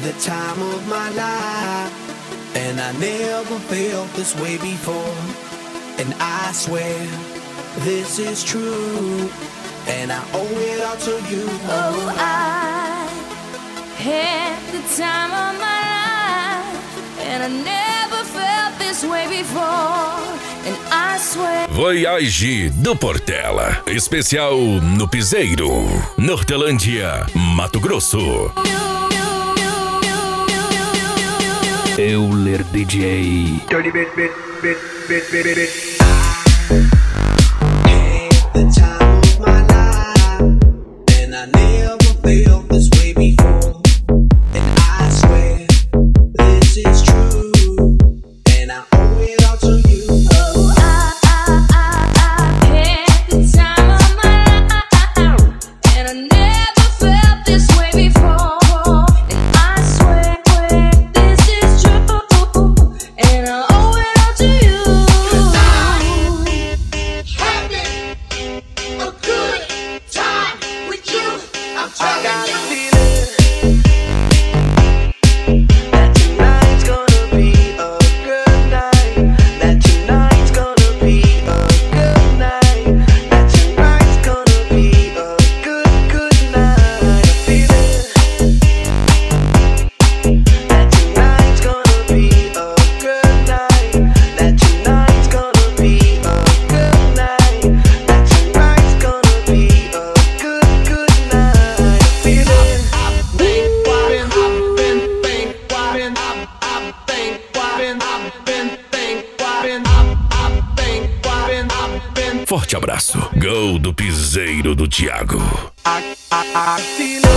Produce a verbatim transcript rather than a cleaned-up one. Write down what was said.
the time of my life, and I never felt this way before. And I swear this is true, and I owe it all to you. Oh, I had the time of my life, and I never felt this way before. And I swear. Voyage do Portela, especial no Piseiro, Nortelândia, Mato Grosso. Euler D J. Dirty bit, bit, bit, bit, bit, bit. Had the time of my life, and I never felt this way before. And I swear this is true, and I owe it all to you. Oh, I, I, I, I had the time of my life, and I never felt this way before. And I swear this is true, and I owe it all to you. 'Cause I having a good time with you. I'm I got telling a you. feeling that tonight's gonna be a good night. That tonight's gonna be a good night. That tonight's gonna be a good, good night. A feeling that tonight's gonna be a good night. That tonight's gonna be a good night. That tonight's gonna be a good, good night. A feeling. Forte abraço. Gol do Piseiro do Thiago. I, I, I feel it.